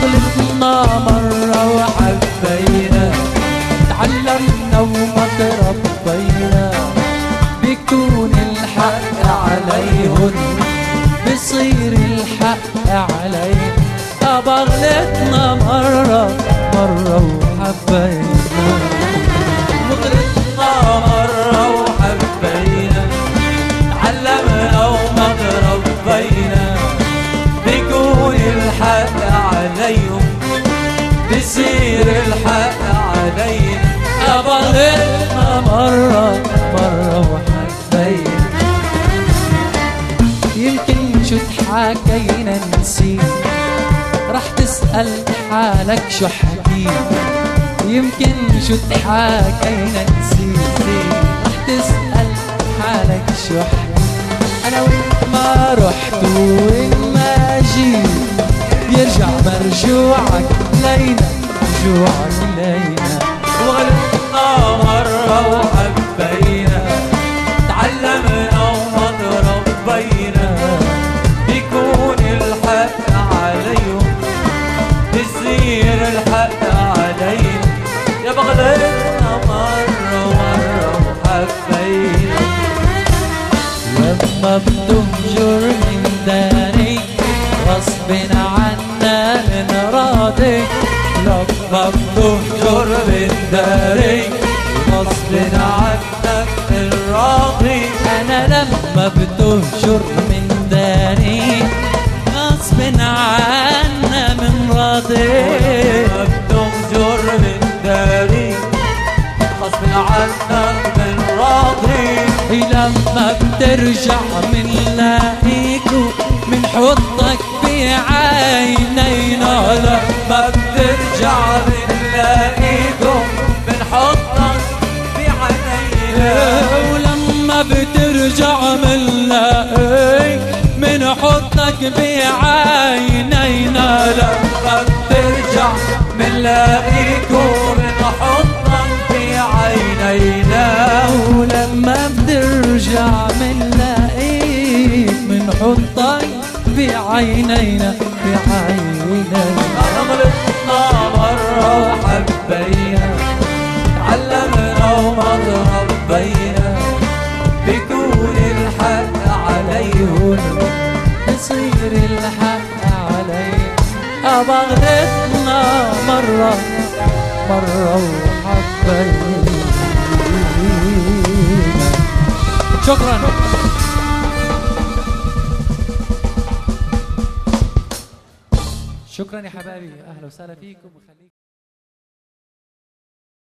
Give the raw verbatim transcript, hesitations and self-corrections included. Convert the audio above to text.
وغلطنا مرة وحبينا، تعلمنا وما تربينا، بيكون الحق عليهن بصير الحق علينا. أبا غلطنا مرة مرة وحبينا، وغلطنا مرة وحبينا، تعلمنا وما تربينا، بيكون الحق عليهم بصير الحق علينا. أبا غلطنا مرة مرة وحبينا، يمكن شو تحاكينا نسيت، رح تسأل حالك شو حكيت، يمكن شو تحاكينا نسيت، رح تسأل حالك شو حكيت. أنا وإنت ما رحت وإن ما جيت، يرجع مرجوعك لينا مرجوعك لينا. وغلطنا مرة وحبينا، تعلمنا وما تربينا، بيكون الحق عليهم بصير الحق علينا. يا بغلطنا مرة مرة وحبينا، لما بتهجر من داري غصب عنا نراضي، لما بتهجر من داري غصب عنك الراضي. أنا لما بتهجر من داري غصب عنا من راضي، لما بتهجر من داري غصب عنك من راضي. لما بترجع من لاقيكو من حضنك بعينينا، لما بترجع من لاقيكو من حضنك بعينينا. ولما بترجع من لاقيك من حضنك بعينينا، لما بترجع من لاقيكو من حضنك بعينينا. ولما بترجع من لاقيك من حضنك بعينينا بعينينا. غلطنا مرة وحبينا، تعلمنا وما تربينا، بيكون الحق عليهن بصير الحق علينا. أبا غلطنا مرة مرة وحبينا. شكرا. شكرا يا حبايبي، اهلا وسهلا فيكم.